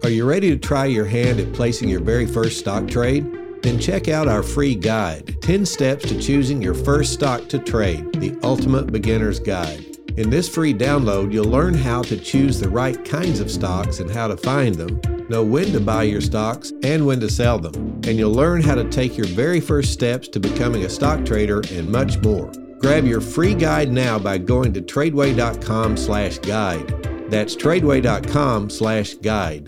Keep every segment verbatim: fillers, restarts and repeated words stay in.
Are you ready to try your hand at placing your very first stock trade? Then check out our free guide, ten steps to choosing your first stock to trade, the ultimate beginner's guide. In this free download, you'll learn how to choose the right kinds of stocks and how to find them, know when to buy your stocks and when to sell them, and you'll learn how to take your very first steps to becoming a stock trader and much more. Grab your free guide now by going to tradeway.com slash guide. That's tradeway.com slash guide.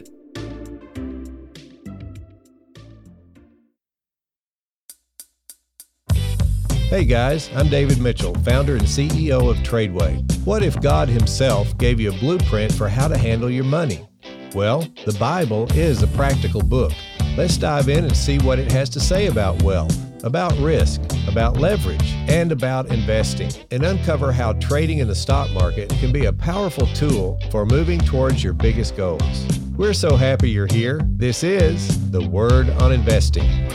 Hey guys, I'm David Mitchell, founder and C E O of Tradeway. What if God himself gave you a blueprint for how to handle your money? Well, the Bible is a practical book. Let's dive in and see what it has to say about wealth, about risk, about leverage, and about investing, and uncover how trading in the stock market can be a powerful tool for moving towards your biggest goals. We're so happy you're here. This is The Word on Investing.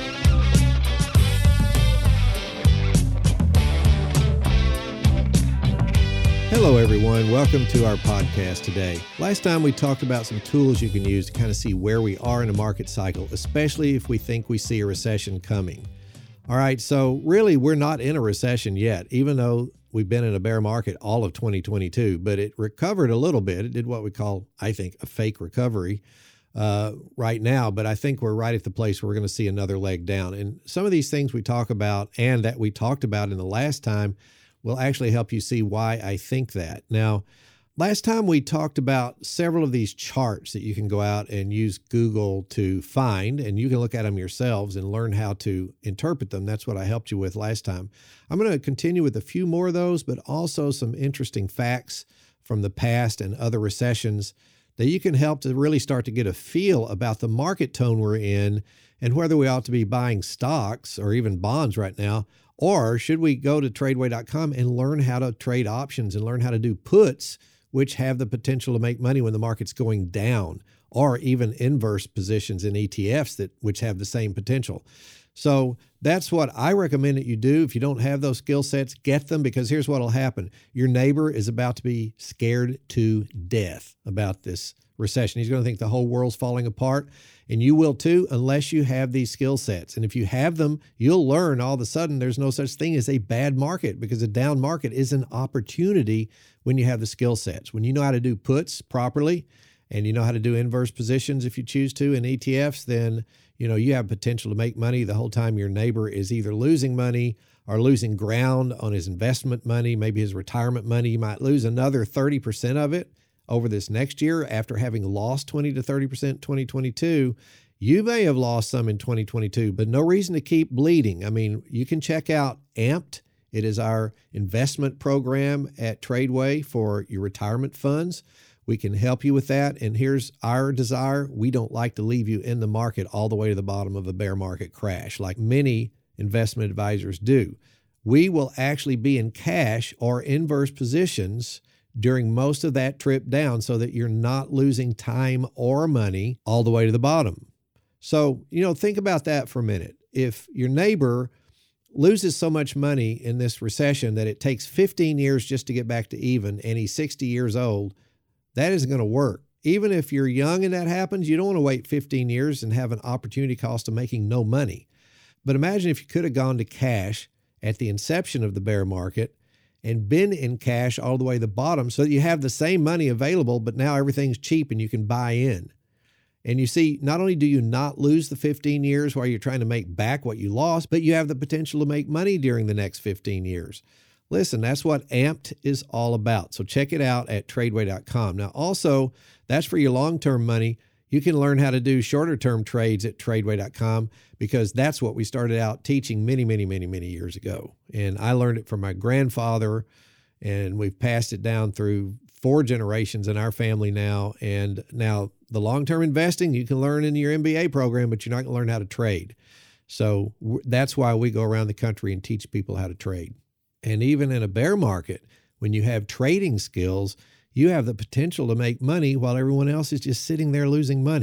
Hello everyone, welcome to our podcast today. Last time we talked about some tools you can use to kind of see where we are in a market cycle, especially if we think we see a recession coming. All right, so really we're not in a recession yet, even though we've been in a bear market all of twenty twenty-two, but it recovered a little bit. It did what we call, I think, a fake recovery uh, right now, but I think we're right at the place where we're going to see another leg down. And some of these things we talk about and that we talked about in the last time will actually help you see why I think that. Now, last time we talked about several of these charts that you can go out and use Google to find, and you can look at them yourselves and learn how to interpret them. That's what I helped you with last time. I'm going to continue with a few more of those, but also some interesting facts from the past and other recessions that you can help to really start to get a feel about the market tone we're in and whether we ought to be buying stocks or even bonds right now. Or should we go to tradeway dot com and learn how to trade options and learn how to do puts, which have the potential to make money when the market's going down, or even inverse positions in E T Fs that which have the same potential. So that's what I recommend that you do. If you don't have those skill sets, get them, because here's what will happen. Your neighbor is about to be scared to death about this recession. He's going to think the whole world's falling apart, and you will too, unless you have these skill sets. And if you have them, you'll learn all of a sudden there's no such thing as a bad market, because a down market is an opportunity when you have the skill sets. When you know how to do puts properly and you know how to do inverse positions if you choose to in E T Fs, then you know you have potential to make money the whole time your neighbor is either losing money or losing ground on his investment money, maybe his retirement money. You might lose another thirty percent of it over this next year after having lost twenty to thirty percent in twenty twenty-two. You may have lost some in twenty twenty-two, but no reason to keep bleeding. I mean, you can check out Amped. It is our investment program at Tradeway for your retirement funds. We can help you with that. And here's our desire. We don't like to leave you in the market all the way to the bottom of a bear market crash like many investment advisors do. We will actually be in cash or inverse positions during most of that trip down so that you're not losing time or money all the way to the bottom. So, you know, think about that for a minute. If your neighbor loses so much money in this recession that it takes fifteen years just to get back to even, and he's sixty years old, that isn't going to work. Even if you're young and that happens, you don't want to wait fifteen years and have an opportunity cost of making no money. But imagine if you could have gone to cash at the inception of the bear market and been in cash all the way to the bottom so that you have the same money available, but now everything's cheap and you can buy in. And you see, not only do you not lose the fifteen years while you're trying to make back what you lost, but you have the potential to make money during the next fifteen years. Listen, that's what Amped is all about. So check it out at tradeway dot com. Now, also, that's for your long-term money. You can learn how to do shorter-term trades at tradeway dot com, because that's what we started out teaching many, many, many, many years ago. And I learned it from my grandfather, and we've passed it down through four generations in our family now. And now the long-term investing, you can learn in your M B A program, but you're not going to learn how to trade. So that's why we go around the country and teach people how to trade. And even in a bear market, when you have trading skills, you have the potential to make money while everyone else is just sitting there losing money.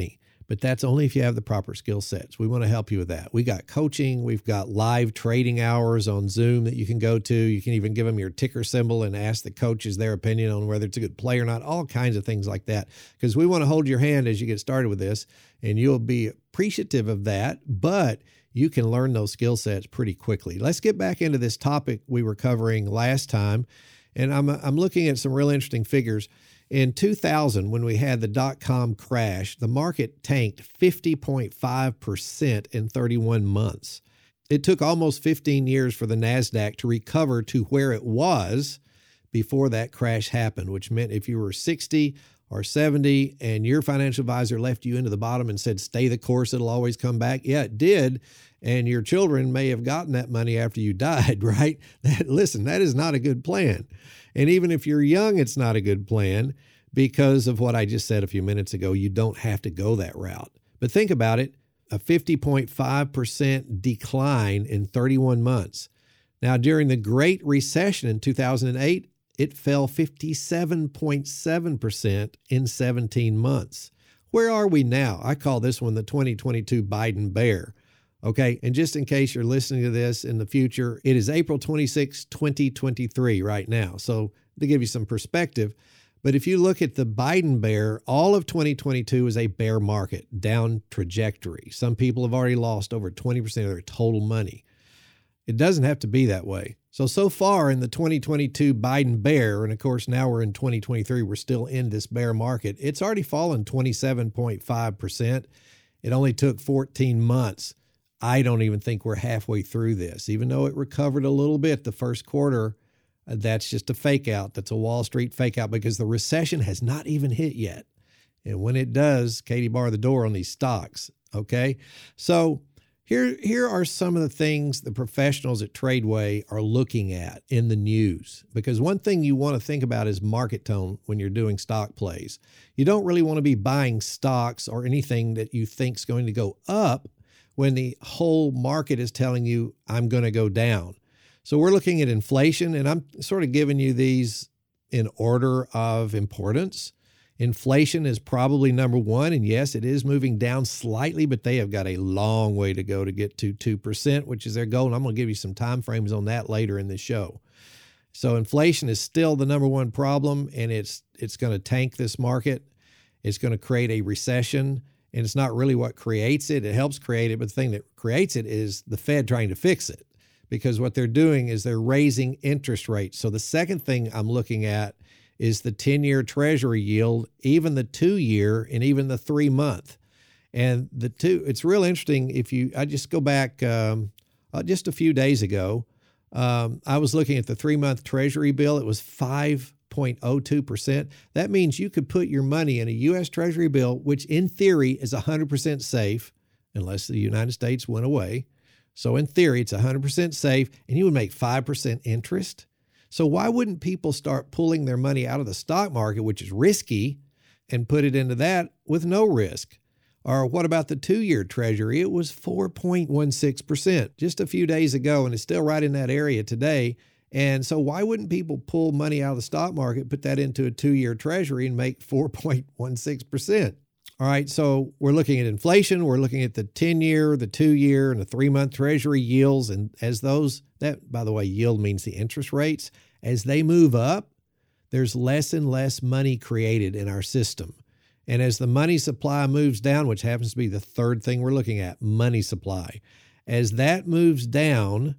but that's only if you have the proper skill sets. We want to help you with that. We got coaching. We've got live trading hours on Zoom that you can go to. You can even give them your ticker symbol and ask the coaches their opinion on whether it's a good play or not, all kinds of things like that, because we want to hold your hand as you get started with this, and you'll be appreciative of that, but you can learn those skill sets pretty quickly. Let's get back into this topic we were covering last time, and I'm, I'm looking at some real interesting figures. In two thousand, when we had the dot-com crash, the market tanked fifty point five percent in thirty-one months. It took almost fifteen years for the NASDAQ to recover to where it was before that crash happened, which meant if you were sixty or seventy and your financial advisor left you into the bottom and said, stay the course, it'll always come back. Yeah, it did. And your children may have gotten that money after you died, right? That, listen, that is not a good plan. And even if you're young, it's not a good plan because of what I just said a few minutes ago. You don't have to go that route. But think about it, a fifty point five percent decline in thirty-one months. Now, during the Great Recession in two thousand eight, it fell fifty-seven point seven percent in seventeen months. Where are we now? I call this one the twenty twenty-two Biden bear. Okay, and just in case you're listening to this in the future, it is April twenty-sixth, twenty twenty-three right now. So to give you some perspective, but if you look at the Biden bear, all of twenty twenty-two is a bear market, down trajectory. Some people have already lost over twenty percent of their total money. It doesn't have to be that way. So, so far in the twenty twenty-two Biden bear, and of course now we're in twenty twenty-three, we're still in this bear market, it's already fallen twenty-seven point five percent. It only took fourteen months. I don't even think we're halfway through this. Even though it recovered a little bit the first quarter, uh, that's just a fake out. That's a Wall Street fake out because the recession has not even hit yet. And when it does, Katie bar the door on these stocks, okay? So here, here are some of the things the professionals at Tradeway are looking at in the news. Because one thing you want to think about is market tone when you're doing stock plays. You don't really want to be buying stocks or anything that you think is going to go up when the whole market is telling you, I'm going to go down. So we're looking at inflation, and I'm sort of giving you these in order of importance. Inflation is probably number one, and yes, it is moving down slightly, but they have got a long way to go to get to two percent, which is their goal, and I'm going to give you some time frames on that later in the show. So inflation is still the number one problem, and it's it's going to tank this market. It's going to create a recession. And it's not really what creates it. It helps create it, but the thing that creates it is the Fed trying to fix it, because what they're doing is they're raising interest rates. So the second thing I'm looking at is the ten-year Treasury yield, even the two-year and even the three-month. And the two, it's real interesting. If you, I just go back um, uh, just a few days ago, um, I was looking at the three-month Treasury bill. It was five point zero two percent. That means you could put your money in a U S Treasury bill, which in theory is one hundred percent safe, unless the United States went away. So in theory, it's one hundred percent safe, and you would make five percent interest. So why wouldn't people start pulling their money out of the stock market, which is risky, and put it into that with no risk? Or what about the two-year Treasury? It was four point one six percent just a few days ago, and it's still right in that area today. And so why wouldn't people pull money out of the stock market, put that into a two-year Treasury and make four point one six percent? All right, so we're looking at inflation. We're looking at the ten-year, the two-year, and the three-month Treasury yields. And as those, that, by the way, yield means the interest rates, as they move up, there's less and less money created in our system. And as the money supply moves down, which happens to be the third thing we're looking at, money supply, as that moves down,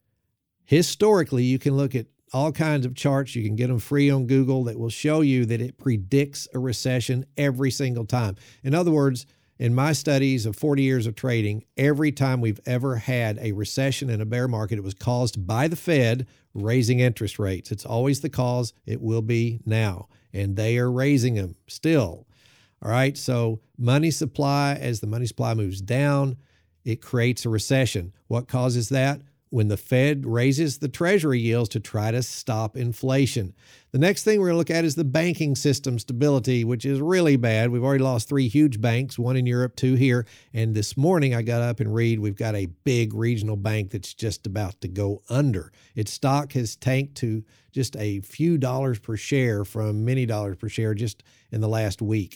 historically, you can look at all kinds of charts. You can get them free on Google that will show you that it predicts a recession every single time. In other words, in my studies of forty years of trading, every time we've ever had a recession in a bear market, it was caused by the Fed raising interest rates. It's always the cause. It will be now. And they are raising them still. All right. So money supply, as the money supply moves down, it creates a recession. What causes that? When the Fed raises the Treasury yields to try to stop inflation. The next thing we're going to look at is the banking system stability, which is really bad. We've already lost three huge banks, one in Europe, two here. And this morning I got up and read we've got a big regional bank that's just about to go under. Its stock has tanked to just a few dollars per share from many dollars per share just in the last week.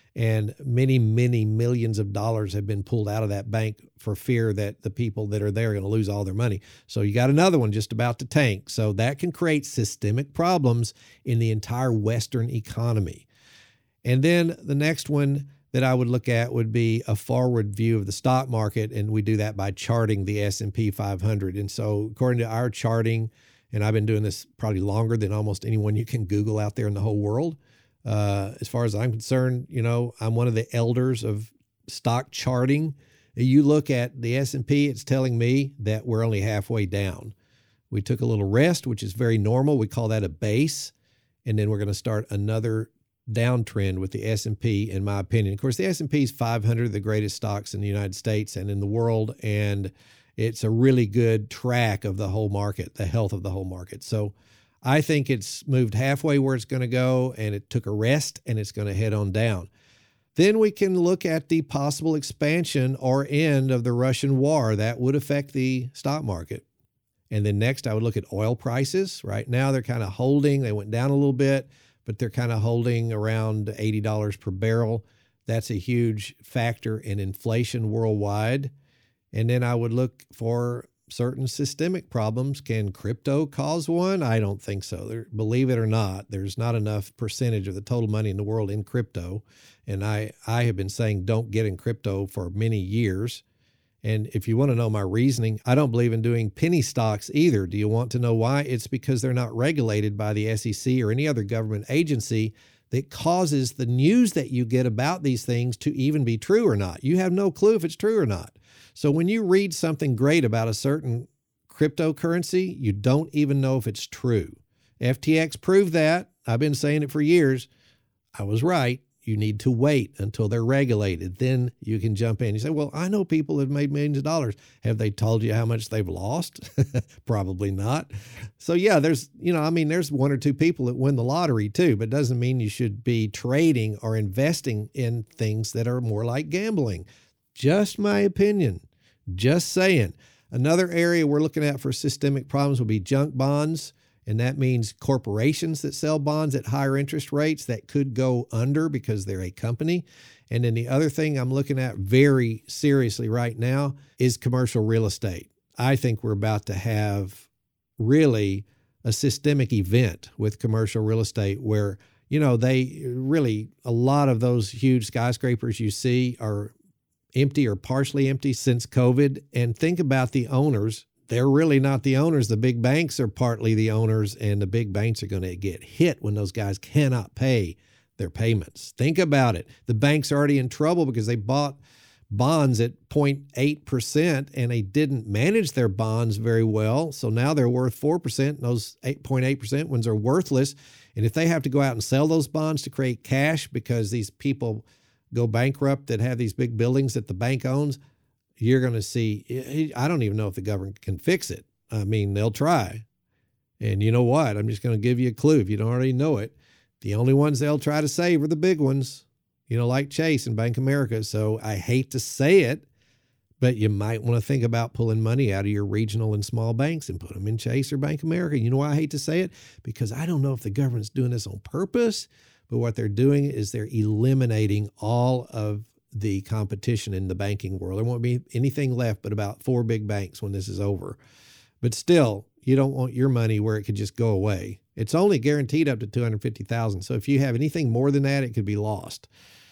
And many, many millions of dollars have been pulled out of that bank for fear that the people that are there are going to lose all their money. So you got another one just about to tank. So that can create systemic problems in the entire Western economy. And then the next one that I would look at would be a forward view of the stock market. And we do that by charting the S and P five hundred. And so according to our charting, and I've been doing this probably longer than almost anyone you can Google out there in the whole world. Uh, as far as I'm concerned, you know, I'm one of the elders of stock charting. You look at the S and P, it's telling me that we're only halfway down. We took a little rest, which is very normal. We call that a base. And then we're going to start another downtrend with the S and P, in my opinion. Of course, the S and P is five hundred, the greatest stocks in the United States and in the world. And it's a really good track of the whole market, the health of the whole market. So I think it's moved halfway where it's going to go, and it took a rest, and it's going to head on down. Then we can look at the possible expansion or end of the Russian war. That would affect the stock market. And then next, I would look at oil prices. Right now, they're kind of holding. They went down a little bit, but they're kind of holding around eighty dollars per barrel. That's a huge factor in inflation worldwide. And then I would look for certain systemic problems. Can crypto cause one? I don't think so. There, believe it or not, there's not enough percentage of the total money in the world in crypto. And I, I have been saying don't get in crypto for many years. And if you want to know my reasoning, I don't believe in doing penny stocks either. Do you want to know why? It's because they're not regulated by the S E C or any other government agency that causes the news that you get about these things to even be true or not. You have no clue if it's true or not. So when you read something great about a certain cryptocurrency, you don't even know if it's true. F T X proved that. I've been saying it for years. I was right. You need to wait until they're regulated. Then you can jump in. You say, well, I know people have made millions of dollars. Have they told you how much they've lost? Probably not. So yeah, there's, you know, I mean, there's one or two people that win the lottery too, but it doesn't mean you should be trading or investing in things that are more like gambling. Just my opinion. Just saying. Another area we're looking at for systemic problems will be junk bonds. And that means corporations that sell bonds at higher interest rates that could go under because they're a company. And then the other thing I'm looking at very seriously right now is commercial real estate. I think we're about to have really a systemic event with commercial real estate where, you know, they really, a lot of those huge skyscrapers you see are empty or partially empty since COVID. And think about the owners. They're really not the owners. The big banks are partly the owners, and the big banks are going to get hit when those guys cannot pay their payments. Think about it. The banks are already in trouble because they bought bonds at zero point eight percent and they didn't manage their bonds very well. So now they're worth four percent, and those eight point eight percent ones are worthless. And if they have to go out and sell those bonds to create cash because these people go bankrupt that have these big buildings that the bank owns, you're going to see, I don't even know if the government can fix it. I mean, they'll try. And you know what? I'm just going to give you a clue if you don't already know it. The only ones they'll try to save are the big ones, you know, like Chase and Bank of America. So I hate to say it, but you might want to think about pulling money out of your regional and small banks and put them in Chase or Bank of America. You know why I hate to say it? Because I don't know if the government's doing this on purpose, but what they're doing is they're eliminating all of the competition in the banking world. There won't be anything left but about four big banks when this is over. But still, you don't want your money where it could just go away. It's only guaranteed up to two hundred fifty thousand dollars. So if you have anything more than that, it could be lost.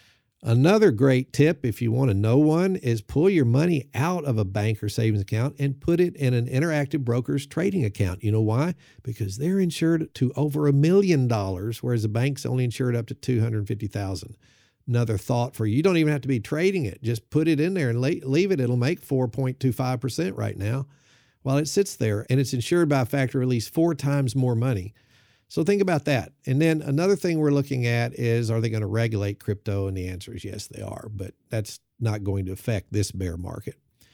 Another great tip, if you want to know one, is pull your money out of a bank or savings account and put it in an Interactive Brokers trading account. You know why? Because they're insured to over a million dollars, whereas the bank's only insured up to two hundred fifty thousand dollars. Another thought for you. You don't even have to be trading it. Just put it in there and leave it. It'll make four point two five percent right now while it sits there, and it's insured by a factor of at least four times more money. So think about that. And then another thing we're looking at is, are they going to regulate crypto? And the answer is yes, they are, but that's not going to affect this bear market.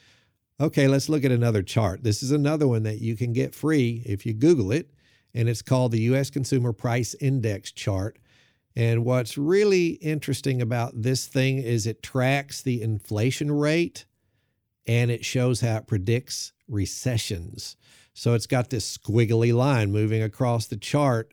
Okay, let's look at another chart. This is another one that you can get free if you Google it, and it's called the U S Consumer Price Index chart. And what's really interesting about this thing is it tracks the inflation rate and it shows how it predicts recessions. So it's got this squiggly line moving across the chart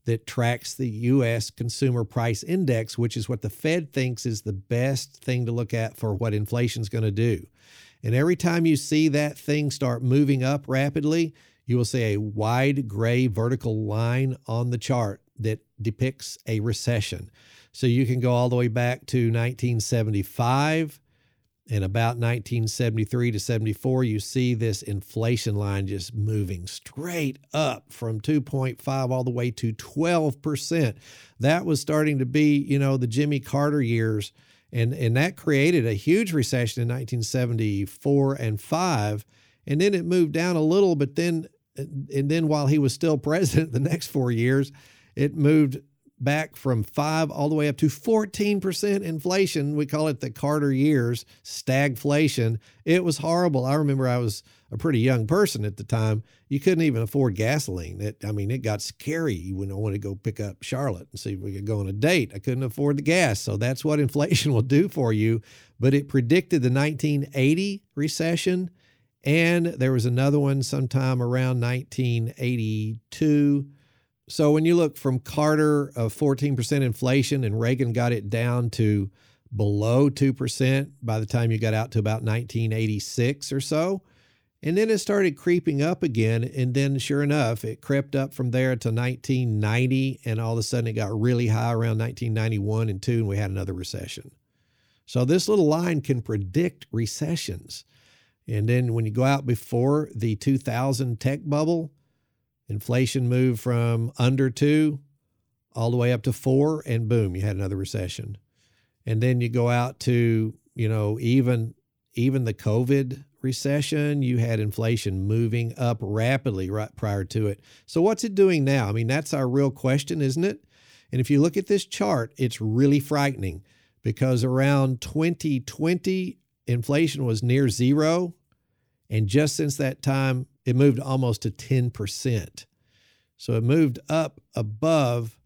that tracks the U S Consumer Price Index, which is what the Fed thinks is the best thing to look at for what inflation is going to do. And every time you see that thing start moving up rapidly, you will see a wide gray vertical line on the chart that depicts a recession. So you can go all the way back to nineteen seventy-five, and about nineteen seventy-three to seventy-four, you see this inflation line just moving straight up from two point five all the way to twelve percent. That was starting to be, you know, the Jimmy Carter years, and, and that created a huge recession in nineteen seventy-four and five, and then it moved down a little, but then, and then while he was still president the next four years, it moved back from five all the way up to fourteen percent inflation. We call it the Carter years, stagflation. It was horrible. I remember I was a pretty young person at the time. You couldn't even afford gasoline. It, I mean, it got scary when I wanted to go pick up Charlotte and see if we could go on a date. I couldn't afford the gas. So that's what inflation will do for you. But it predicted the nineteen eighty recession. And there was another one sometime around nineteen eighty-two. So when you look from Carter of fourteen percent inflation, and Reagan got it down to below two percent by the time you got out to about nineteen eighty-six or so. And then it started creeping up again. And then sure enough, it crept up from there to nineteen ninety. And all of a sudden it got really high around nineteen ninety-one and two, and we had another recession. So this little line can predict recessions. And then when you go out before the two thousand tech bubble, inflation moved from under two all the way up to four, and boom, you had another recession. And then you go out to, you know, even, even the COVID recession, you had inflation moving up rapidly right prior to it. So what's it doing now? I mean, that's our real question, isn't it? And if you look at this chart, it's really frightening, because around twenty twenty, inflation was near zero. And just since that time, it moved almost to ten percent. So it moved up above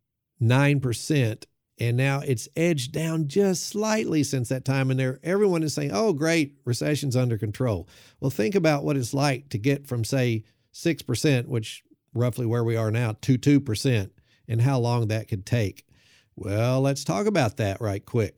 nine percent, and now it's edged down just slightly since that time. And there, everyone is saying, oh, great, recession's under control. Well, think about what it's like to get from, say, six percent, which roughly where we are now, to two percent, and how long that could take. Well, let's talk about that right quick.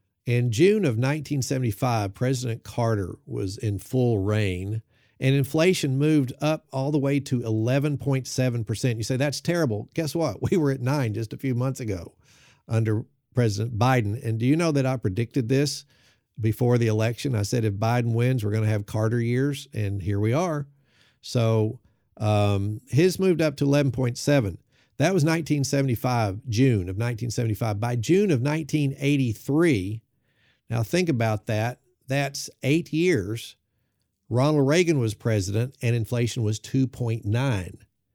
In June of nineteen seventy-five, President Carter was in full reign, and inflation moved up all the way to eleven point seven percent. You say, that's terrible. Guess what? We were at nine just a few months ago under President Biden. And do you know that I predicted this before the election? I said, if Biden wins, we're going to have Carter years, and here we are. So um, his moved up to eleven point seven. That was nineteen seventy-five, June of nineteen seventy-five. By June of nineteen eighty-three, now think about that. That's eight years. Ronald Reagan was president, and inflation was two point nine.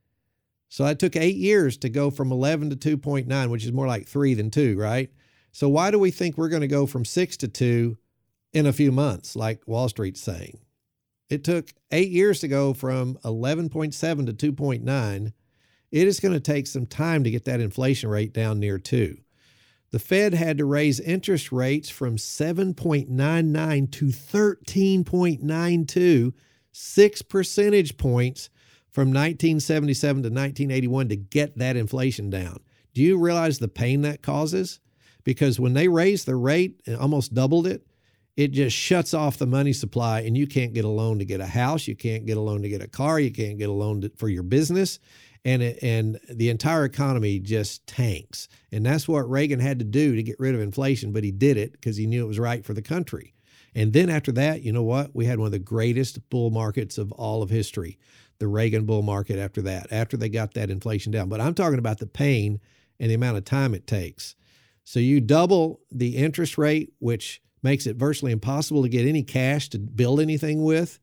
So it took eight years to go from eleven to two point nine, which is more like three than two, right? So why do we think we're going to go from six to two in a few months, like Wall Street's saying? It took eight years to go from eleven point seven to two point nine. It is going to take some time to get that inflation rate down near two. The Fed had to raise interest rates from seven point nine nine to thirteen point nine two, six percentage points from nineteen seventy-seven to nineteen eighty-one to get that inflation down. Do you realize the pain that causes? Because when they raised the rate and almost doubled it, it just shuts off the money supply, and you can't get a loan to get a house. You can't get a loan to get a car. You can't get a loan to, for your business. And it, and the entire economy just tanks. And that's what Reagan had to do to get rid of inflation, but he did it because he knew it was right for the country. And then after that, you know what? We had one of the greatest bull markets of all of history, the Reagan bull market after that, after they got that inflation down. But I'm talking about the pain and the amount of time it takes. So you double the interest rate, which makes it virtually impossible to get any cash to build anything with.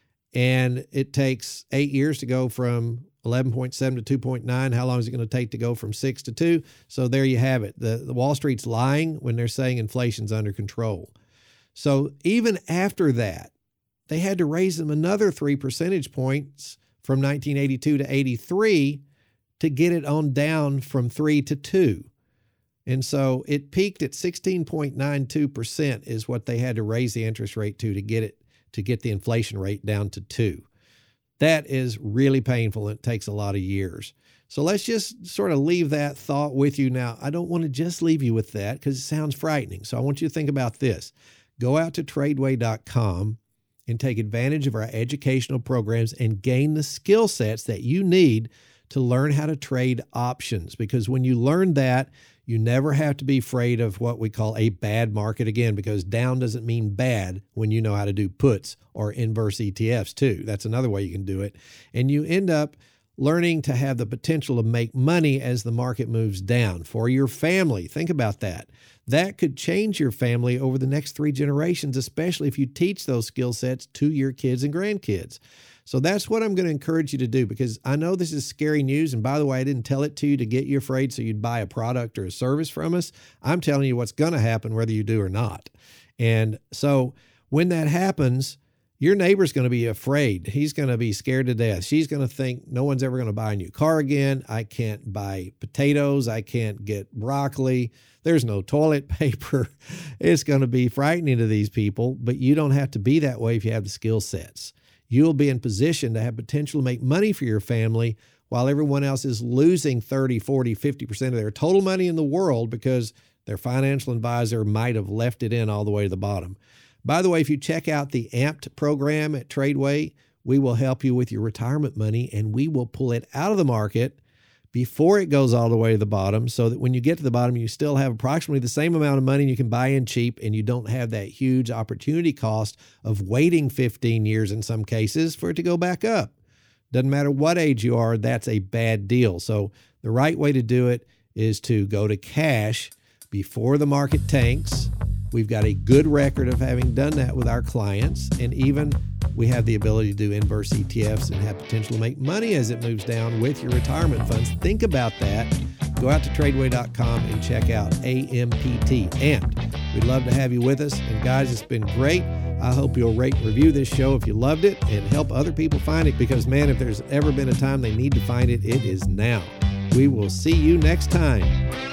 And it takes eight years to go from eleven point seven to two point nine. How long is it going to take to go from six to two? So there you have it. The, the Wall Street's lying when they're saying inflation's under control. So even after that, they had to raise them another three percentage points from nineteen eighty-two to eighty-three to get it on down from three to two. And so it peaked at sixteen point nine two percent is what they had to raise the interest rate to to get it to get the inflation rate down to two. That is really painful. It takes a lot of years. So let's just sort of leave that thought with you. Now, I don't want to just leave you with that because it sounds frightening. So I want you to think about this. Go out to tradeway dot com and take advantage of our educational programs and gain the skill sets that you need to learn how to trade options. Because when you learn that, you never have to be afraid of what we call a bad market again, because down doesn't mean bad when you know how to do puts or inverse E T Fs too. That's another way you can do it. And you end up learning to have the potential to make money as the market moves down for your family. Think about that. That could change your family over the next three generations, especially if you teach those skill sets to your kids and grandkids. So that's what I'm going to encourage you to do, because I know this is scary news. And by the way, I didn't tell it to you to get you afraid so you'd buy a product or a service from us. I'm telling you what's going to happen whether you do or not. And so when that happens, your neighbor's going to be afraid. He's going to be scared to death. She's going to think no one's ever going to buy a new car again. I can't buy potatoes. I can't get broccoli. There's no toilet paper. It's going to be frightening to these people, but you don't have to be that way if you have the skill sets. You'll be in position to have potential to make money for your family while everyone else is losing thirty, forty, fifty percent of their total money in the world because their financial advisor might have left it in all the way to the bottom. By the way, if you check out the Amped program at Tradeway, we will help you with your retirement money, and we will pull it out of the market before it goes all the way to the bottom, so that when you get to the bottom, you still have approximately the same amount of money and you can buy in cheap, and you don't have that huge opportunity cost of waiting fifteen years in some cases for it to go back up. Doesn't matter what age you are, that's a bad deal. So the right way to do it is to go to cash before the market tanks. We've got a good record of having done that with our clients, and even we have the ability to do inverse E T Fs and have potential to make money as it moves down with your retirement funds. Think about that. Go out to tradeway dot com and check out A M P T, Amped. We'd love to have you with us. And guys, it's been great. I hope you'll rate and review this show if you loved it and help other people find it, because, man, if there's ever been a time they need to find it, it is now. We will see you next time.